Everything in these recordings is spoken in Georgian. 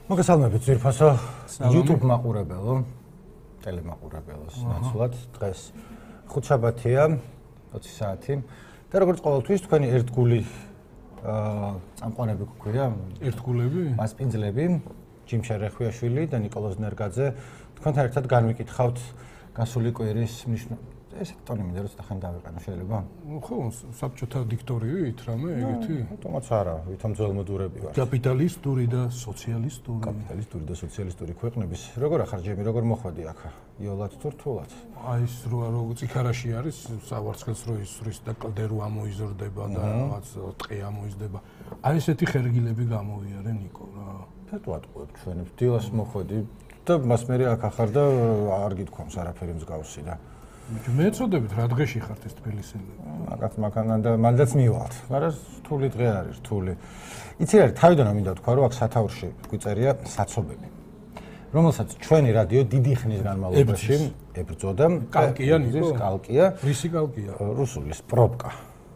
მოგესალმებით ძვირფასო YouTube მაყურებელო, ტელემაყურებელოს ნაცვლად დღეს ხუთშაბათია 20 საათი და როგორც ყოველთვის თქვენი ერთგული წამყვანები გქვია, ერთგულები? მასპინძლები, ჯიმშა რეხვიაშვილი და ნიკოლოზ ნერგაძე თქვენთან ერთად განვიკითხავთ გასული კვირის ესეთ ტონი მინდა რომ ხან დავიყენო შეიძლება? ხო, საბჭოთა დიქტორივით რამე ეგეთი? თუმცა არა, ვითომ ძველმოდურები ვარ. კაპიტალისტური და სოციალისტური. კაპიტალისტური და სოციალისტური ქვეყნების როგორ ახარ ჯემი, როგორ მოხვედი აქ? იოლად თუ რთულად? აი ეს რო ციხარაში არის, სავარცხელს რო ისვრის და კლდე რო ამოიზრდება და რაღაც ტყე ამოიზრდება. აი ესეთი ხერგილები გამოვიარე ნიკო რა. ფეტვად ყვებ ჩვენებს დილას მოხვედი და მას მერე აქ ახარ და არ გითქვამს არაფერი მსგავსი და მე წოდებით რა დღეში ხართ ეს თბილისელი? მაგათ მაგან და მანდაც მივალთ. მაგრამ რთული დღე არის, რთული. იცი რა, თავიდან მინდა თქვა, რომ აქ სათაურში გვიწერია საცობები. რომელსაც ჩვენი რადიო დიდი ხნის განმავლობაში ებრძოდა. კალკია ნიკო? კალკია. რისი კალკია? რუსულის პროპკა.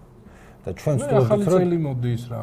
და ჩვენ ვსწავლობთ, რომ ახალი მოდის რა.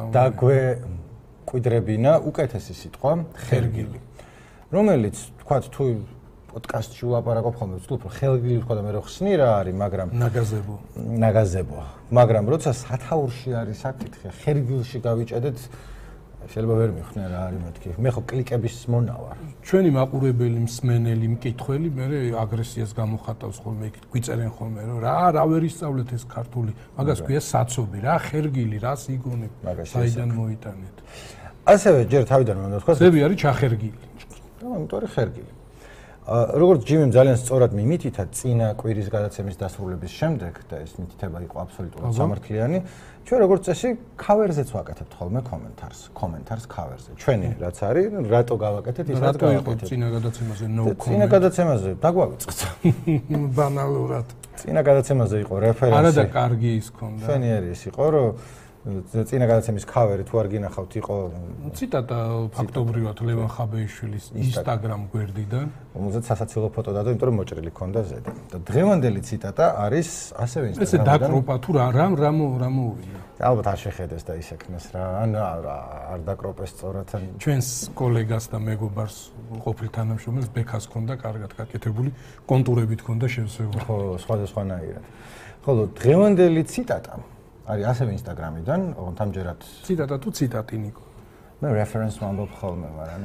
დაგვეკვიდრებინა უკეთესი სიტყვა ხერგილი. რომელიც თქვა თუ პოდკასტში ვლაპარაკობ ხოლმე, ვთქვი, რომ ხელგილი თქვა და მე რო ხსნი რა არის, მაგრამ ნაგაზებო. მაგრამ როცა სათაურში არის საკითხი, ხერგილში გავიჭედეთ, შეიძლება ვერ მიხვნე რა არის მეთქი. მე ხო კლიკების მონა ვარ. ჩვენი მაყურებელი, მსმენელი, მკითხველი მე აგრესიას გამოხატავს ხოლმე, გვიწერენ ხოლმე, რომ რა ვერ ისწავლეთ ეს ქართული, მაგას ქვია საცობი, რა ხერგილი, რა სიგონე, საიდან მოიტანეთ. ასევე ჯერ თავიდან უნდა თქვა, ზები არის ჩახერგილი. ამიტომ ხერგილი. როგორც ჯიმიმ ძალიან სწორად მიმითითა წინა კვირის გადაცემის დასრულების შემდეგ და ეს მითითება იყო აბსოლუტურად სამართლიანი, ჩვენ როგორც წესი ქავერზეც ვაკეთებთ ხოლმე კომენტარს ქავერზე. ჩვენი რაც არის, რატო გავაკეთეთ ის რაც გავაკეთეთ. წინა გადაცემაზე წინა გადაცემაზე დაგვავიწყეთ. ბანალურად. წინა გადაცემაზე იყო რეფერენსი. არა და კარგი ის ქონდა. ჩვენი არის იყო, რომ წინა გადაცემის ქავერი თუ არ გინახავთ იყო ციტატა ფაქტობრივად ლევან ხაბეიშვილის Instagram გვერდიდან, რომელზეც სასაცილო ფოტო დადო, იმიტომ რომ მოჭრილი ქონდა ზედა. და დღევანდელი ციტატა არის ასევე Instagram-დან. ესე დაკროპა თუ რა მოვიდა. ალბათ არ შეხედეს და ისექნეს რა, ან არ დაკროპეს სწორად. ჩვენს კოლეგას და მეგობარს ყოფილ თანამშრომელს ბექას ქონდა კარგად გაკეთებული, კონტურებით ქონდა შევსებული. ხო, სხვადასხვანაირად. ხოლო დღევანდელი ციტატა არის ასევე Instagram-დან, ოღონდ ამჯერად ციტატა თუ ციტატი ნიკო? მე რეფერენს ვამბობ ხოლმე, მაგრამ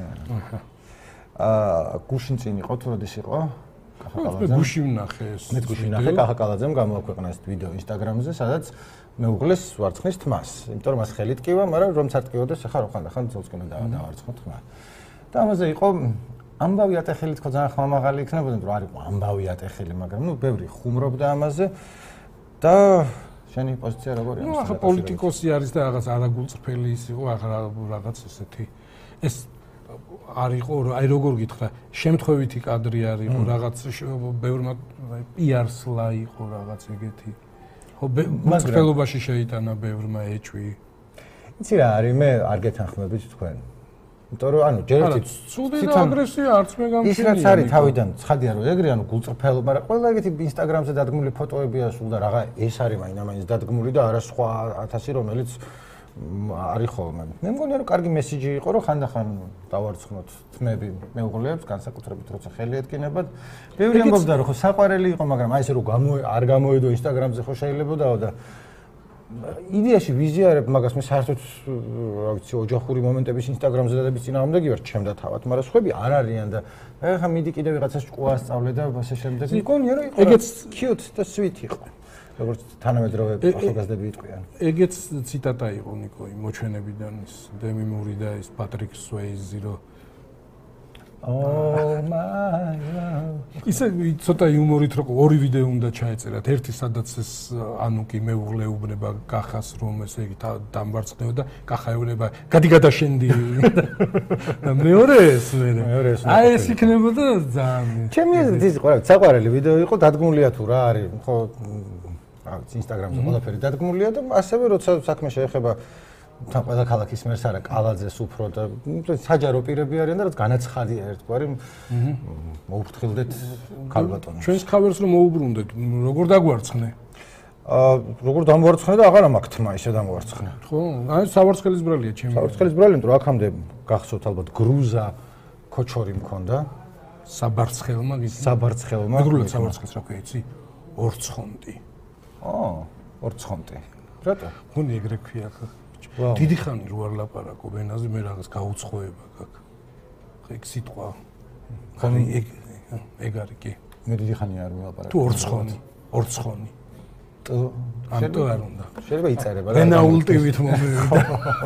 გუშინ წინ იყო თუ როდის იყო? მე გუშინ ვნახე ეს. მე გუშინ ვნახე კახაკალაძემ გამოაქვეყნა ეს ვიდეო Instagram-ზე, სადაც მეუღლეს ვარცხნის თმას, იმიტომ რომ მას ხელი ტკივა, მაგრამ რომ წარტკიოდეს, ახლა ხან ძილს კი უნდა დავარცხო თმა. და ამაზე იყო ამბავი ატეხილი თქო ძალიან ხმამაღალი იქნებოდა, რომ არ იყო ამბავი ატეხილი, მაგრამ ნუ ბევრი ხუმრობდა ამაზე და შენი პოზიცია როგორია? ნუ ახლა პოლიტიკოსი არის და რაღაც არაგულწრფელი ის იყო, ახლა რაღაც ესეთი ეს არ იყო, აი როგორ გითხრა, შემთხვევითი კადრი არ იყო, რაღაც ბევრმა პიარსლა იყო რაღაც ეგეთი. ხო, მწრფელობაში შეიტანა ბევრმა ეჭვი. იცი რა არის, მე არ გეთანხმებით თქვენ. იმიტომ რომ ანუ ჯერ ერთი ცუდი და აგრესია არც მე გამჩნია. ის რაც არის თავიდან ცხადია რომ ეგრე ანუ გულწრფელობა, მაგრამ ყველა ეგეთი Instagram-ზე დადგმული ფოტოებია სულ და რაღა ეს არის მაინც დადგმული და არა სხვა 1000 რომელიც არის ხოლმე. მე მგონია რომ კარგი მესიჯი იყო რომ ხანდახან დავარცხნოთ თმები მეუღლეებს განსაკუთრებით როცა ხელი ედგინებათ. ბევრი ამბობდა რომ ხო საყვარელი იყო, მაგრამ აი ესე რომ არ გამოვიდო Instagram-ზე ხო შეიძლებაოდაო და იდეაში ვიზიარებ მაგას მე საერთოდ რა ვიცი ოჯახური მომენტების Instagram-ზე დადების წინააღმდეგი ვარ ჩემდა თავად, მაგრამ სხვები არ არიან და ეხა მიდი კიდევ ვიღაცას ჭკუა სწავლე და ასე შემდეგ. მგონია რომ იყო ეგეც cute და sweet იყო. როგორც თანამედროვე ახალგაზრდები იტყვიან. ეგეც ციტატა იყო ნიკო მოჩვენებიდან ის დემი მური და ის პატრიკ სუეიზი რო Oh my love. ისე ცოტა იუმორით რო ორი ვიდეო უნდა ჩაეწერათ. ერთი სადაც ეს ანუკი მეუღლე უბნება კახას რომ ესე იგი დამბარცხნეო და კახა ეუბნება გადი გადაშენდი. და მეორე ეს აი ეს იქნებოდა ძალიან. ჩემი ეს იყო რა საყვარელი ვიდეო იყო, დადგმულია თუ რა არის, ხო რა ვიცი Instagram-ზე ყველაფერი დადგმულია და ასევე როცა საქმე შეეხება თან ყველა ქალაქის მერს არა კალაძეს უფრო და საჯარო პირები არიან და რაც განაცხადია ერთგვარი მოუფრთხილდეთ ქალბატონს. ჩვენს ქავერს რომ მოუბრუნდეთ, როგორ დაგვარცხნე? როგორ დამვარცხნე და აღარ მაქვს თმა ისე დამვარცხნე. ხო, აი სავარცხელის ბრალია ჩემი. სავარცხელის ბრალი, იმიტომ რომ აქამდე გახსოვთ ალბათ გრუზა ქოჩორი მქონდა. საბარცხელმა გითხრა. საბარცხელმა. მეგრულად საბარცხელს რა ქვია იცი? ორცხონტი. ორცხონტი. რატო? ხონი ეგრე ქვია ხა. დიდი ხანი რო არ ლაპარაკობ ენაზე მე რაღაც გაუცხოება გაქვს. ხა ეგ სიტყვა. ხანი ეგ არის კი. მე დიდი ხანი არ მელაპარაკობ. თუ ორცხონი. ამიტომ არ უნდა. შეიძლება იწერება რა. რენაულტივით მომივიდა.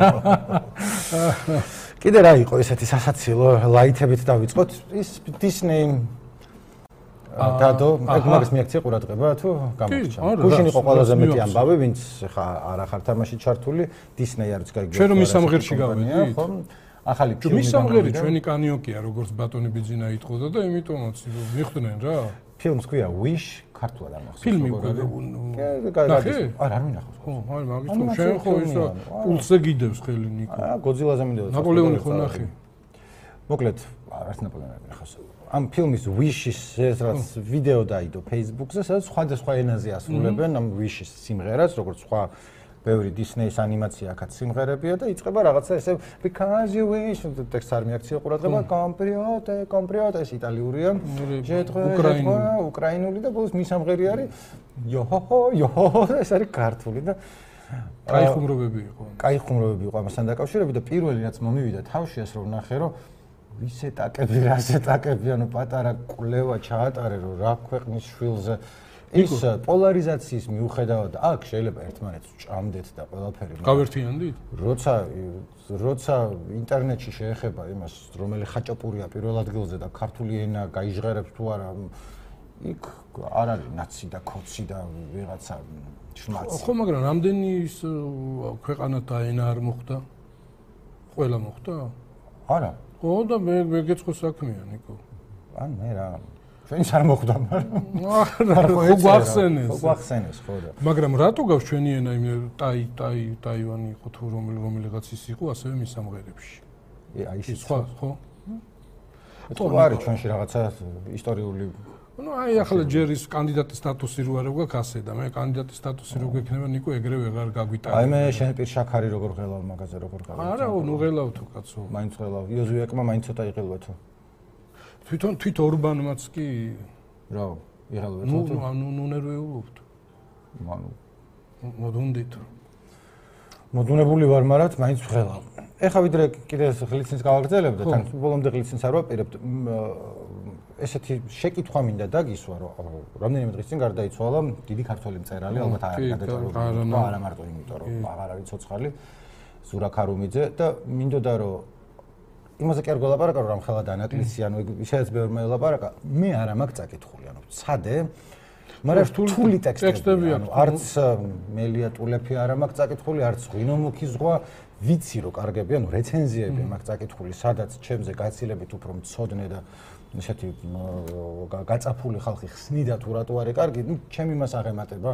კიდე რა იყო ესეთი სასაცილო ლაითებით დავიწყოთ ის Disney დადო მაგას მიაქცია ყურადღება თუ გამორჩა. გუშინ იყო ყველაზე მეტი ამბავი ვინც ხა არ ახარ თამაში ჩართული Disney არის გაიგო. ჩვენ რომ მის სამღერში გავედით. ხო? ახალი ფილმი მის სამღერი ჩვენი კანიოკია როგორც ბატონი ბიძინა იტყოდა და იმიტომაც მიხვდნენ რა. ფილმს ქვია Wish ქართულად არ მახსოვს. ფილმი არ მინახავს. ხო, აი მაგის თუ შენ ხო ისა პულსზე გიდევს ხელი ნიკო. გოძილაზე მინდოდა. ნაპოლეონი ხო ნახე. მოკლედ არც ნაპოლეონი მინახავს. ამ ფილმის Wish-ის რაღაც ვიდეო დაიდო Facebook-ზე, სადაც სხვადასხვა ენაზე ასრულებენ ამ Wish-ის სიმღერას, როგორც სხვა ბევრი Disney-ის ანიმაცია აქაც სიმღერებია და იწყება რაღაცა ესე because you wish ტექსტს არ მიაქცია ყურადღება კომპრიოტე ეს იტალიურია უკრაინული და ბოლოს მის სამღერი არის იოჰო ეს არის ქართული და კაი ხუმრობები იყო ამასთან დაკავშირებით და პირველი რაც მომივიდა თავში ეს რომ ნახე რომ ვისე ტაკები რასე ტაკები ანუ პატარა კვლევა ჩაატარე რომ რა ქვეყნის შვილზე ის პოლარიზაციის მიუხედავად აქ შეიძლება ერთმანეთს ჭამდეთ და ყველაფერი გავერთიანდით? როცა ინტერნეტში შეეხება იმას, რომელი ხაჭაპურია პირველ ადგილზე და ქართული ენა გაიჟღერებს თუ არა, იქ არ არის ნაცი და ქოცი და ვიღაცა შმაცი. ხო, მაგრამ რამდენი ის ქვეყანა და ენა არ მოხდა? ყველა მოხდა? არა. ხო და მე გეცხო საქმეა, ნიკო. ან მე რა ჩვენს არ მოხდა, მაგრამ ხო გვახსენეს ხო და მაგრამ რატო გავს ჩვენი ენა იმ ტაივანი იყო თუ რომელიღაც ის იყო ასევე მის სამღერებში აი ის სხვა ხო თუ არის ჩვენში რაღაცა ისტორიული ну აი ახლა ჯერის კანდიდატის სტატუსი რო არ გვაქვს ასე და მე კანდიდატის სტატუსი რო გვექნება ნიკო ეგრევე აღარ გაგვიტანე აი მე შენ პირ შაქარი როგორ ღელავ მაგაზე როგორ გავიგე არა ნუ ღელავ თუ კაცო მაინც ღელავ იოზუიაკმა მაინც ცოტა იღელვა თუ თვით ორბანმაც კი რა იღელვა თუ ნუ ნერვიულობთ ანუ მოდუნებული ვარ მაგრამ მაინც ღელავ ეხა ვიდრე კიდე ღლიცინს გავაგრძელებ და თან ბოლომდე ღლიცინს არ ვაპირებ ესეთი შეკითხვა მინდა დაგისვა რომ რამდენიმე დღის წინ გარდაიცვალა დიდი ქართველი მწერალი ალბათ არ გადაჭარბება არა მარტო იმიტომ რომ აღარ არის ცოცხალი ზურა ქარუმიძე და მინდოდა რომ იმაზე კი არ გველაპარაკა რომ რამხელა დანაკლისი ანუ ისედაც ბევრმა ელაპარაკა მე არა მაქვს წაკითხული ანუ ცადე მაგრამ რთული ტექსტები ანუ არც მელია ტულეფი არა მაქვს წაკითხული არც ღვინო მუქი ზღვა ვიცი რომ კარგები ანუ რეცენზიები მაქვს წაკითხული სადაც ჩემზე გაცილებით უფრო მცოდნე და ისეთი გაწაფული ხალხი ხსნიდა თუ რატო არის კარგი ნუ ჩემი მას აღემატება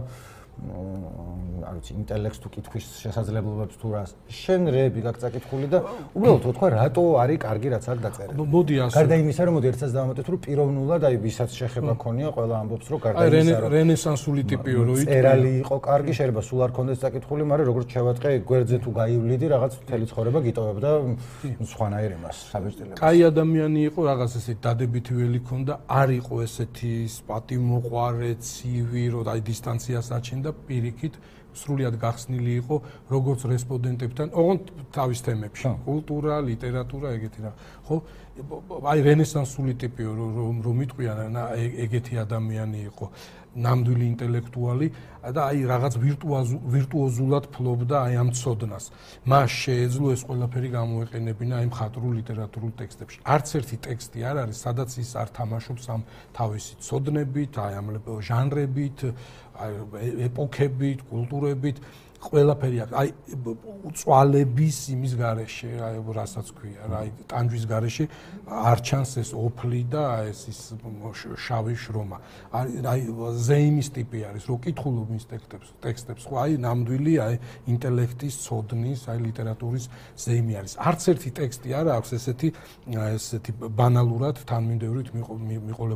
არ ვიცი ინტელექტს თუ კითხვის შესაძლებლობებს თუ რას შენ რეები გაქვს წაკითხული და უბრალოდ თქვა რატო არის კარგი რაც აქ დაწერილი მოდი ასე გარდა იმისა რომ მოდი ერთსაც დავამატეთ რომ პიროვნულად აი ვისაც შეხება ქონია ყველა ამბობს რომ გარდა იმისა რომ რენესანსული ტიპიო რო იყო წერალი იყო კარგი შეიძლება სულ არ ქონდეს წაკითხული მაგრამ როგორც შევატყე გვერდზე თუ გაივლიდი რაღაც მთელი ცხოვრება გიტოვებდა სხვანაირ იმას საბეჭდილებას კაი ადამიანი იყო რაღაც ესე დადებითი ველი ქონდა არ იყო ესეთი პატიმოყვარე ცივი რომ აი დისტანციას აჩენდა და პირიქით სრულიად გახსნილი იყო როგორც რესპონდენტებთან, ოღონდ თავის თემებში, კულტურა, ლიტერატურა, ეგეთი რა. ხო? აი რენესანსული ტიპიო რომ მიტყვიან ეგეთი ადამიანი იყო, ნამდვილი ინტელექტუალი და აი რაღაც ვირტუოზულად ფლობდა აი ამ ცოდნას. მას შეეძლო ეს ყველაფერი გამოეყენებინა აი მხატვრულ ლიტერატურულ ტექსტებში. არც ერთი ტექსტი არ არის, სადაც ის არ თამაშობს ამ თავისი ცოდნებით, აი ამ ჟანრებით, აი ეპოქებით, კულტურებით, ყველაფერი აქვს. აი უწვალების იმის გარეშე, აი რასაც ქვია, აი ტანჯვის გარეშე არ ჩანს ეს ოფლი და ეს ის შავი შრომა. აი ზეიმის ტიპი არის, რო კითხულობ მის ტექსტებს, ხო, აი ნამდვილი აი ინტელექტის, ცოდნის, აი ლიტერატურის ზეიმი არის. არც ერთი ტექსტი არ აქვს ესეთი ბანალურად თანმიმდევრით მიყოლებული.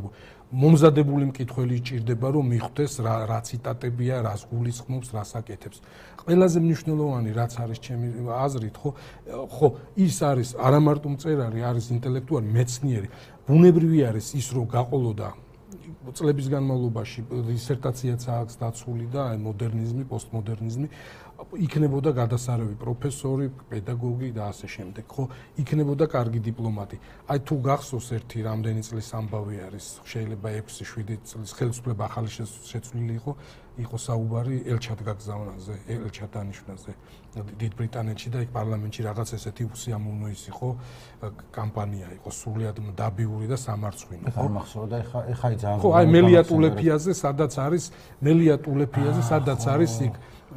მომზადებული მკითხველი ჭირდება რომ მიხვდეს რა ციტატებია, რას გულისხმობს, რას აკეთებს. ყველაზე მნიშვნელოვანი რაც არის ჩემი აზრით, ხო, ის არის არა მარტო მწერალი, არის ინტელექტუალი, მეცნიერი. ბუნებრივი არის ის რომ გაყოლოდა წლების განმავლობაში დისერტაციაც აქვს დაცული და მოდერნიზმი, პოსტმოდერნიზმი იქნებოდა გადასარევი პროფესორი, პედაგოგი და ასე შემდეგ, ხო? იქნებოდა კარგი დიპლომატი. აი თუ გახსოვს ერთი რამდენი წლის ამბავი არის, შეიძლება 6-7 წლის ხელისუფლება ახალი შეცვლილი იყო საუბარი ელჩად გაგზავნაზე, ელჩად დანიშვნაზე დიდ ბრიტანეთში და იქ პარლამენტში რაღაც ესეთი უსიამოვნო ის იყო კამპანია იყო სრულიად დაბიური და სამარცხვინო. ხო, მახსოვდა ეხა ძალიან. ხო, აი მელიატულეფიაზე, სადაც არის მელიატულეფიაზე, სადაც არის იქ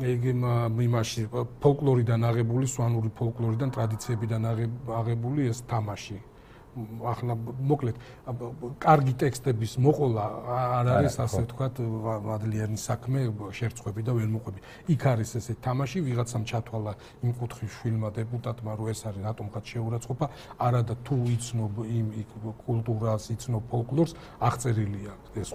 იმაში ფოლკლორიდან აღებული, სვანური ფოლკლორიდან, ტრადიციებიდან აღებული ეს თამაში. ახლა მოკლედ კარგი ტექსტების მოყოლა არ არის ასე ვთქვათ მადლიერის საქმე შერწყები და ველმოყვები. იქ არის ესე თამაში, ვიღაცამ ჩათვალა იმ კუთხის შვილმა დეპუტატმა რომ ეს არის რატომღაც შეურაცხყოფა, არადა თუ იცნობ იმ კულტურას, იცნობ ფოლკლორს, აღწერილია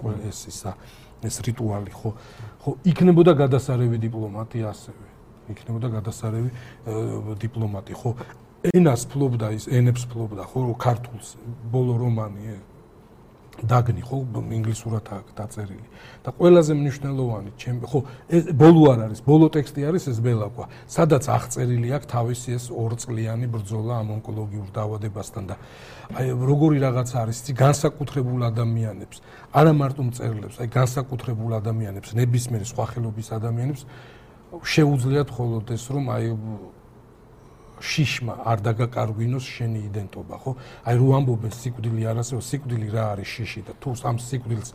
ეს რიტუალი, ხო, იქნებოდა გადასარევი დიპლომატი ასევე. იქნებოდა გადასარევი დიპლომატი, ხო. ენას ფლობდა ის, ენებს ფლობდა, ხო, ქართულს, ბოლო რომანი დაგნი, ხო, ინგლისურად აქვს დაწერილი. და ყველაზე მნიშვნელოვანი, ხო, ეს ბოლო არ არის, ბოლო ტექსტი არის ეს ბელაყვა, სადაც აღწერილი აქვს თავისი ეს 2 წლიანი ბრძოლა ამ ონკოლოგიურ დაავადებასთან და აი როგორი რაღაც არის, განსაკუთრებულ ადამიანებს, არა მარტო მწერლებს, აი განსაკუთრებულ ადამიანებს, ნებისმიერ სხვა ხელობის ადამიანებს შეუძლიათ მხოლოდ ეს რომ აი შიშმა არ დაგაკარგვინოს შენი იდენტობა, ხო? აი რო ამბობენ სიკვდილი არ არსებობს, სიკვდილი რა არის შიში და თუ ამ სიკვდილს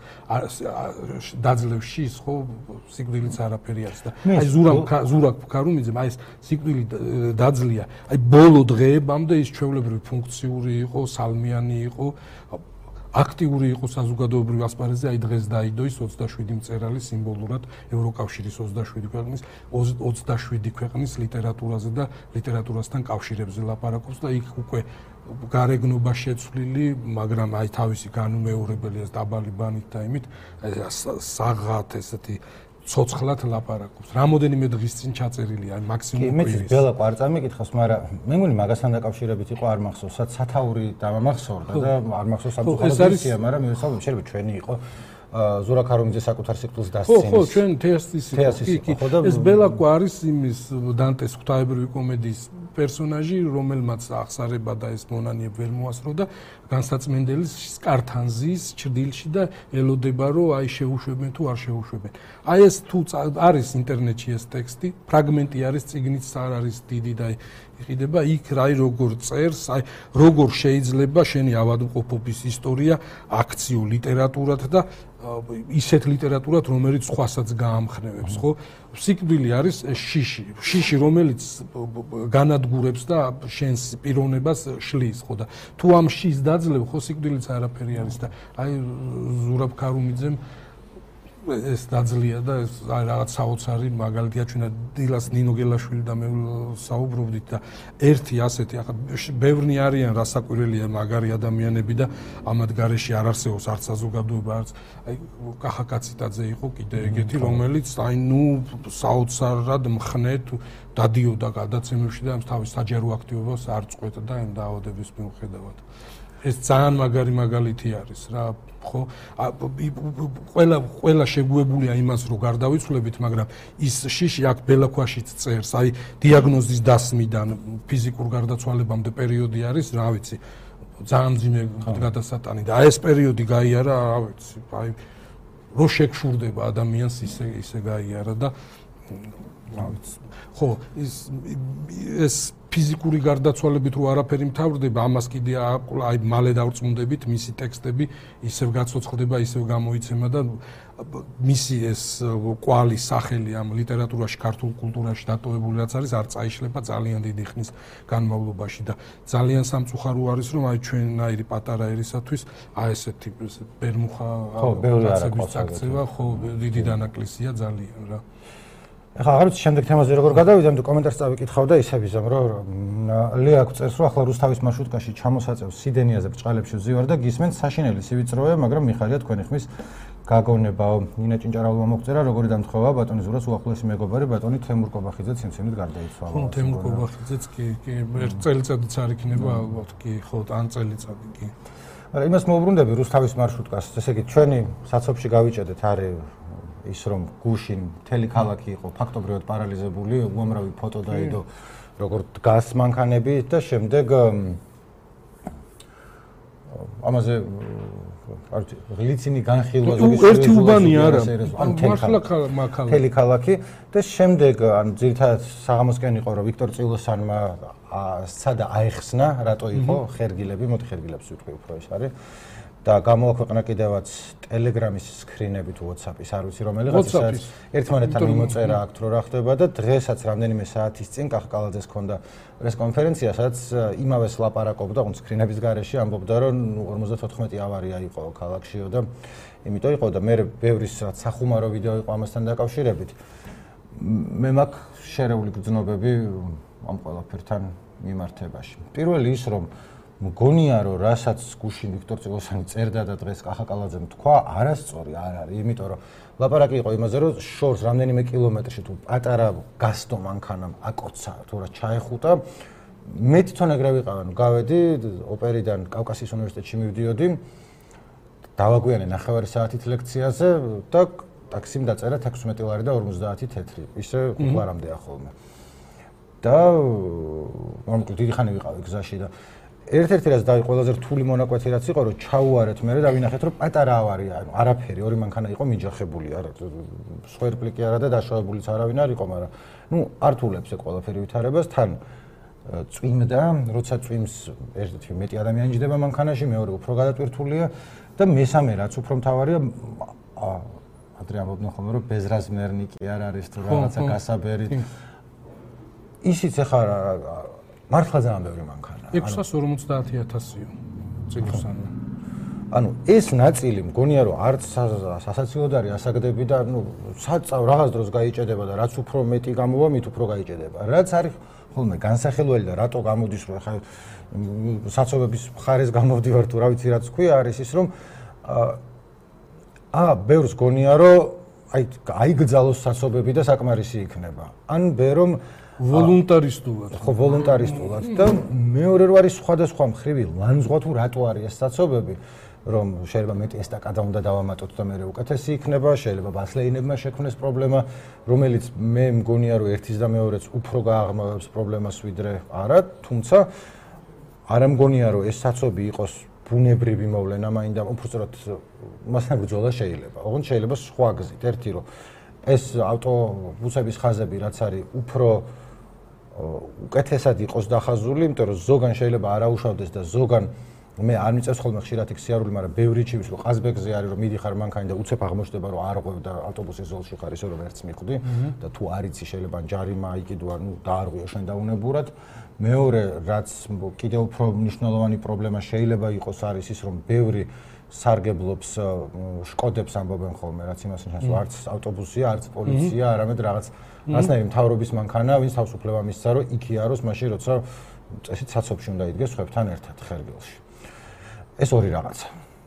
დაძლევს შიშს, ხო, სიკვდილიც არაფერი არის და აი ზურაბ ქარუმიძემ აი ეს სიკვდილი დაძლია, აი ბოლო დღეებამდე ის ჩვეულებრივი ფუნქციური იყო, სალმიანი იყო, აქტიური იყო საზოგადოებრივ ასპარეზზე, აი დღეს დაიდო ის 27 მწერალი სიმბოლურად ევროკავშირის 27 ქვეყნის 27 ქვეყნის ლიტერატურაზე და ლიტერატურასთან კავშირებზე ლაპარაკობს და იქ უკვე გარეგნობა შეცვლილი, მაგრამ აი თავისი განუმეორებელი ეს დაბალი ბანით და იმით საღად ესეთი ცოცხლად ლაპარაკობს. რამოდენიმე დღის წინ ჩაწერილია, აი მაქსიმუმ კვირის. მე ბელაყვა არ წამიკითხავს, მაგრამ მე მგონი მაგასთან დაკავშირებით იყო არ მახსოვს, სათაური დამამახსოვრდა და არ მახსოვს აბსოლუტურია, მაგრამ მე ვსაუბრობ, შეიძლება ჩვენი იყო ზურაბ ქარუმიძე საკუთარ სიკვდილს დასცინის. ხო, ჩვენ თეასის ეს ბელაყვა არის იმის დანტეს ღვთაებრივი კომედიის პერსონაჟი, რომელმაც აღსარება და ეს მონანიებ ვერ მოასწრო და განსაცმენდელის სკართანზის ჭრდილში და ელოდება რომ აი შეუშვებენ თუ არ შეუშვებენ. აი ეს თუ არის ინტერნეტში ეს ტექსტი, ფრაგმენტი არის, წიგნიც არ არის დიდი და იყიდება იქ რაი როგორ წერს, აი როგორ შეიძლება შენი ავადმყოფობის ისტორია აქციო ლიტერატურად და ისეთ ლიტერატურად, რომელიც სხვასაც გაამხნევებს, ხო? სიკვდილი არის შიში, რომელიც განადგურებს და შენს პიროვნებას შლის, ხო და თუ ამ შის დაძლევ, ხო სიკვდილიც არაფერი არის და აი ზურაბ ქარუმიძემ ეს დაძლია და ეს რაღაც საოცარი მაგალითია ჩვენ დილას ნინო გელაშვილი და მე საუბრობდით და ერთი ასეთი ახლა ბევრნი არიან რასაკვირველია მაგარი ადამიანები და ამათ გარეშე არ არსებობს არც საზოგადოება არც აი კახა კაციტაძე იყო კიდე ეგეთი რომელიც აი ნუ საოცარად მხნეთ დადიოდა გადაცემებში და თავის საჯარო აქტივობას არ წყვეტდა ამ დაავადების მიუხედავად ეს ძალიან მაგარი მაგალითი არის რა ხო ყველა შეგუებულია იმას რომ გარდავიცვლებით მაგრამ ის შიში აქ ბელაქვაშიც წერს აი დიაგნოზის დასმიდან ფიზიკურ გარდაცვალებამდე პერიოდი არის რა ვიცი ძალიან ძიმე გადასატანი და აი ეს პერიოდი გაიარა რა ვიცი აი რო შეგშურდება ადამიანს ისე გაიარა და რა ვიცი ხო ეს ფიზიკური გარდაცვალებით რო არაფერი მთავრდება ამას კიდე აი მალე დავწმუნდებით მისი ტექსტები ისევ გაცოცხლდება ისევ გამოიცემა და მისი ეს კვალი სახელი ამ ლიტერატურაში ქართულ კულტურაში დატოვებული რაც არის არ წაიშლება ძალიან დიდი ხნის განმავლობაში და ძალიან სამწუხარო არის რომ აი ჩვენნაირი პატარა ერისათვის აი ესეთი ბერმუხა რაღაცების წაქცევა ხო დიდი დანაკლისია ძალიან რა ახლა აღარ ვიცი შემდეგ თემაზე როგორ გადავიდე, ამიტომ კომენტარს წავიკითხავ და ისე ვიზამ, რომ ლეაკ წერს, რომ ახლა რუსთავის მარშრუტკაში ჩამოსაწევს სიდენიაზე ბრჭყალებში ვზივარ და გისმენთ საშინელი სივიწროვე, მაგრამ მიხარია თქვენი ხმის გაგონებაო. ნინა ჭინჭარავმა მოგწერა, როგორი დამთხოვაა ბატონი ზურას უახლოესი მეგობარი ბატონი თემურ კობახიძე ციმციმით გარდაიცვალა. ხო, თემურ კობახიძეც კი, ერთ წელიწადიც არ იქნება ალბათ კი, ხო, ან წელიწადი კი. არა, იმას მოუბრუნდები რუსთავის მარშრუტკას, ესე იგი ჩვენი საცობში გავიჭედეთ არის ის რომ გუშინ მთელი ქალაქი იყო ფაქტობრივად პარალიზებული, უამრავი ფოტო დაიდო როგორ დგას მანქანები და შემდეგ ამაზე ღლიცინი განხილვა ზოგის ერთი უბანი არა მთელი ქალაქი და შემდეგ ან ძირითადად საღამოსკენ იყო რომ ვიქტორ წილოსანმა სადა აეხსნა რატო იყო ხერგილები, მოდი ხერგილებს ვიტყვი უფრო ეს არის და გამოაქვეყნა კიდევაც ტელეგრამის სკრინები თუ WhatsApp-ის არ ვიცი რომელიღაც ერთმანეთთან მიმოწერა აქვთ რო რა ხდება და დღესაც რამდენიმე საათის წინ კახკალაძეს ჰქონდა პრესკონფერენცია სადაც იმავეს ლაპარაკობდა თუნდაც სკრინების გარეშე ამბობდა რომ 54 ავარია იყო ქალაქშიო და იმიტომ იყო და მე ბევრი სახუმარო ვიდეო იყო ამასთან დაკავშირებით მე მაქვს შერეული გრძნობები ამ ყველაფერთან მიმართებაში პირველი ის რომ მგონია რომ რასაც გუშინ ვიქტორ წილოსანი წერდა და დღეს კახაკალაძემ თქვა არასწორი არ არის იმიტომ რომ ლაპარაკი იყო იმაზე რომ შორს რამდენიმე კილომეტრში თუ პატარა გასტო მანქანამ აკოცა თუ რა ჩაეხუტა მე თვითონ ეგრე ვიყავ ანუ გავედი ოპერიდან კავკასიის უნივერსიტეტში მივდიოდი დავაგვიანე 9 საათით ლექციაზე და ტაქსიმ დაწერა 16 ლარი და 50 თეთრი ისე ყლარამდე ახოლმე და მომკლ დიდი ხანი ვიყავი გზაში და ერთ-ერთი რაც დავი ყველაზე რთული მონაკვეთი რაც იყო რომ ჩაუარეთ მე და დავინახეთ რომ პატარა ავარია ანუ არაფერი ორი მანქანა იყო მიჯახებული არა სვერპლიკი არა და დაშავებულიც არავინ არ იყო მაგრამ ნუ ართულებს ეს ყველაფერი ვითარებას თან წვიმდა როცა წვიმს ერთ-ერთი მეტი ადამიანი ჯდება მანქანაში მეორე უფრო გადატვირთულია და მესამე რაც უფრო მთავარია ადრე ამბობდნენ ხოლმე რომ ბეზრაზმერნიკი არ არის თუ რაღაცა გასაბერი ისიც ახლა მართლა ძალიან ბევრი მანქანა 650,000-იო წილოსანი. ანუ ეს ნაწილი მგონია რომ არც სასაცილოდ არის ასაგდები და ნუ საწავ რაღაც დროს გაიჭედება და რაც უფრო მეტი გამოვა, მით უფრო გაიჭედება. რაც არის ხოლმე განსახილველი და რატო გამოდის რომ ხა საცობების მხარეს გამოვდივარ თუ რა ვიცი რაც თქვი არის ის რომ ბევრს გონია რომ აიგძალოს საცობები და საკმარისი იქნება. ან ბერომ ვოლუნტარისტულად ხო ვოლუნტარისტულად და მეორე რო არის სხვადასხვა მხრივი ლანძღვა თუ რატო არის ეს საცობები რომ შეიძლება მეტი ესტაკადა უნდა დავამატოთ და მე უკეთესი იქნება შეიძლება ბასლეინებმა შექმნეს პრობლემა რომელიც მე მგონია რომ ერთის და მეორეც უფრო გააღრმავებს პრობლემას ვიდრე არა თუმცა არ მგონია რომ ეს საცობი იყოს ბუნებრივი მოვლენა მაინდა უბრალოდ მასთან ბრძოლა შეიძლება ოღონდ შეიძლება სხვა გზით ერთი რომ ეს ავტობუსების ხაზები რაც არის უფრო უკეთესად იყოს დახაზული, იმიტომ რომ ზოგან შეიძლება არაუშავდეს და ზოგან მე არ მიწევს ხოლმე ხშირად იქ სიარული, მაგრამ ბევრი ჩივის რომ ყაზბეგზე არის რომ მიდიხარ მანქანი და უცებ აღმოჩნდება რომ არ ყვევ და ავტობუსის ზოლში ხარ ისე რომ ვერც მიხვდი და თუ არ იცი შეიძლება ჯარიმა იყიდვა, ნუ დაარღვიო შენ დაუნებურად. მეორე რაც კიდევ უფრო მნიშვნელოვანი პრობლემა შეიძლება იყოს არის ის რომ ბევრი სარგებლობს შკოდებს ამბობენ ხოლმე რაც იმას ნიშნავს რომ არც ავტობუსია, არც პოლიცია, არამედ რაღაც ასნაირი მთავრობის მანქანა, ვინც თავისუფლება მისცა რომ იქ იაროს მაშინ როცა წესით საცობში უნდა იდგეს სხვებთან ერთად ხერგილში. ეს ორი რაღაცა.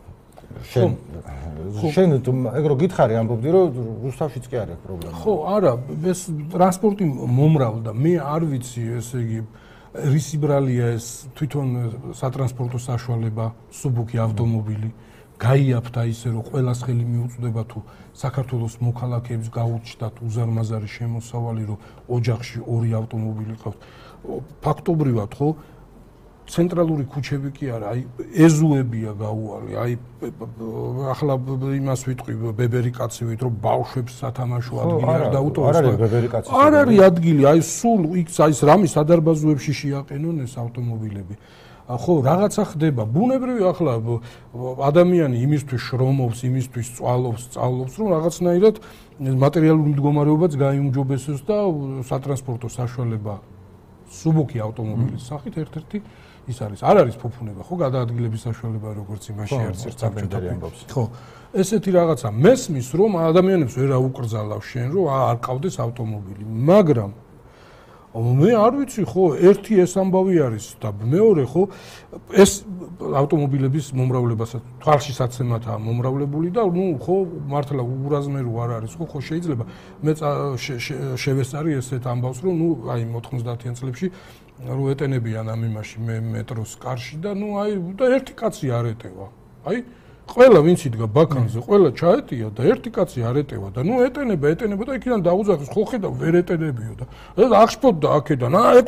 შენ ეგ რო გითხარი ამბობდი რომ რუსთავშიც კი არის პრობლემა. ხო, არა, ეს ტრანსპორტი მომრავლდა. მე არ ვიცი, ესე იგი რისი ბრალია ეს თვითონ სატრანსპორტო საშუალება, სუბუქი ავტომობილი. გაიაფთა ისე რომ ყველას ხელი მიუწვდება თუ საქართველოს მოქალაქეებს გაუჩნდათ უზარმაზარი შემოსავალი რომ ოჯახში ორი ავტომობილი ყავთ ფაქტობრივად ხო ცენტრალური ქუჩები კი არა აი ეზუებია გაუვალი აი ახლა იმას ვიტყვი ბებერი კაცივით რომ ბავშვებს სათამაშო ადგილი არ დაუტოვოს არ არის ადგილი აი სულ იქ აი რამის სადარბაზოებში შეაყენონ ეს ავტომობილები ხო რაღაცა ხდება ბუნებრივი ახლა ადამიანი იმისთვის შრომობს იმისთვის სწავლობს რომ რაღაცნაირად მატერიალური მდგომარეობაც გაიუმჯობესოს და სატრანსპორტო საშუალება სუბუქი ავტომობილის სახით ერთ-ერთი ის არის არ არის ფუფუნება ხო გადაადგილების საშუალება როგორც იმაში არც ერთ საბჭოთა ამბობს ხო ესეთი რაღაცა მესმის რომ ადამიანებს ვერ აუკრძალავს შენ რომ არ ყავდეს ავტომობილი მაგრამ მე არ ვიცი ხო, ერთი ეს ამბავი არის და მეორე ხო, ეს ავტომობილების მომრავლებასაც თვალშისაცემათაა მომრავლებული და ნუ ხო მართლა ურაზმერო არ არის ხო შეიძლება მე შევესწარი ესეთ ამბავს რომ ნუ აი 90-იან წლებში რო ეტენებიან ამ იმაში მე მეტროს კარში და ნუ აი და ერთი კაცი არ ეტევა. აი ყველა ვინც იდგა ბაქანზე, ყველა ჩაეტია და ერთი კაცი არ ეტევა და ნუ ეტენება და იქიდან დაუძახეს ხო ხედა ვერ ეტენებიო და აღშფოთდა აქედან